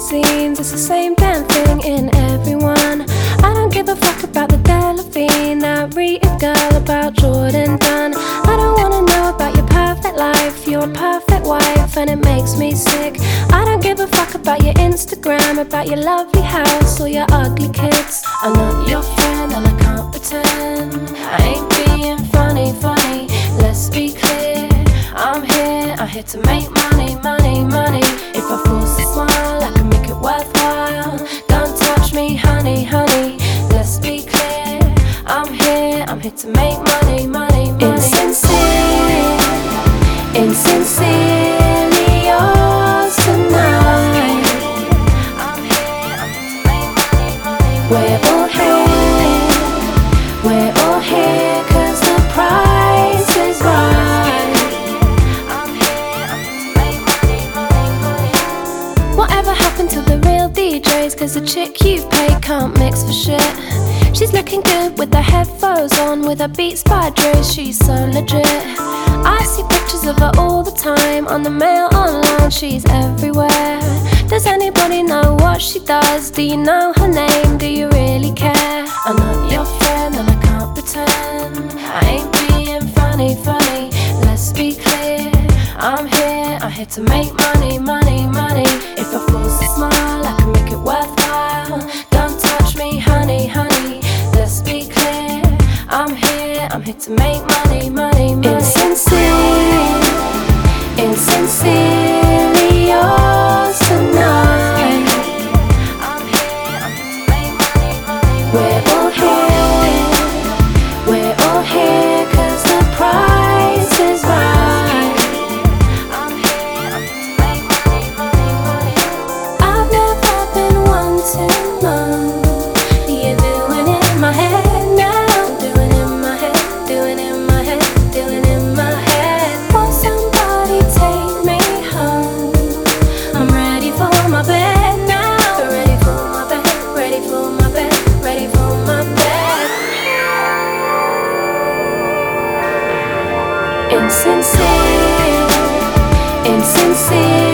magazines, it's the same damn thing in everyone. I don't give a fuck about the Delavigne, that Rita girl, about Jordan Dunn. I don't wanna know about your perfect life, you're a perfect wife and it makes me sick. I don't give a fuck about your Instagram, about your lovely house or your ugly kids. I'm not your friend and I can't pretend I ain't being funny. Let's be clear, I'm here to make money. If I force a smile, I can make it worthwhile. Don't touch me, honey. Let's be clear, I'm here to make money. Insincerely yours tonight. I'm here to make money. We're all here 'cause the price is right. I'm here to make money. Whatever happened to the real DJs? 'Cause the chick you've paid can't mix for shit. She's looking good with the headphones on, with her Beats by Dre, she's so legit. I see pictures of her all the time, on the mail, online, she's everywhere. Does anybody know what she does? Do you know her name? Do you really care? I'm not your friend and I can't pretend I ain't being funny. Let's be clear, I'm here to make money. If I force a smile, I can make it worthwhile. Don't touch me, honey. Let's be clear, I'm here to make money. Insincerely yours tonight. I'm here to make money. We're all here 'cause the price is right. I'm here to make money. I've never been one to know. You're doing it in my head now. Doing it in my head. Won't somebody take me home? I'm ready for my bed now. Ready for my bed. Insincere.